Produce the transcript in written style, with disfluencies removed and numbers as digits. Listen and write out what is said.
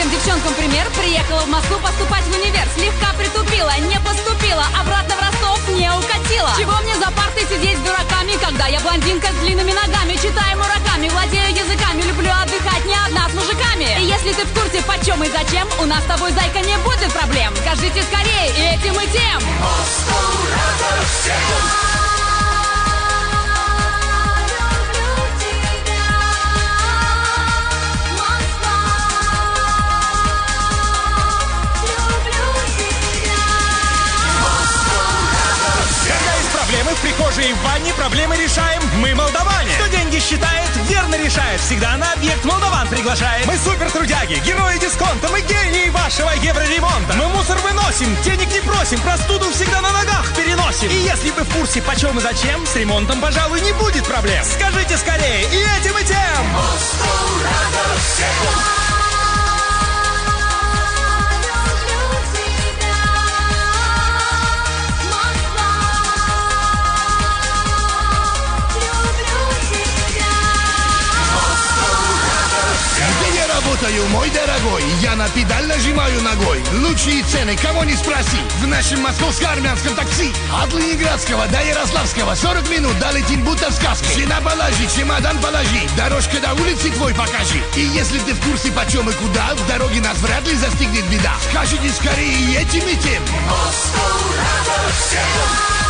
Всем девчонкам пример. Приехала в Москву поступать в универ. Слегка притупила, не поступила. Обратно в Ростов не укатила. Чего мне за партой сидеть с дураками, когда я блондинка с длинными ногами? Читаю Мураками, владею языками, люблю отдыхать не одна с мужиками. И если ты в курсе почем и зачем, у нас с тобой, зайка, не будет проблем. Скажите скорее и этим, и тем. Проблемы в прихожей и в ванне, проблемы решаем мы, молдаване. Кто деньги считает, верно решает, всегда на объект молдаван приглашает. Мы супер трудяги, герои дисконта, мы гении вашего евроремонта. Мы мусор выносим, денег не просим, простуду всегда на ногах переносим. И если вы в курсе почем и зачем, с ремонтом, пожалуй, не будет проблем. Скажите скорее и этим, и тем. Работаю, мой дорогой, я на педаль нажимаю ногой. Лучшие цены, кого не спроси, в нашем московско-армянском такси. От Ленинградского до Ярославского 40 минут, долетим будто в сказке. Сына положи, чемодан положи, дорожка до улицы твой покажи. И если ты в курсе почем и куда, в дороге нас вряд ли застигнет беда. Скажите скорее и этим, и тем. Москва,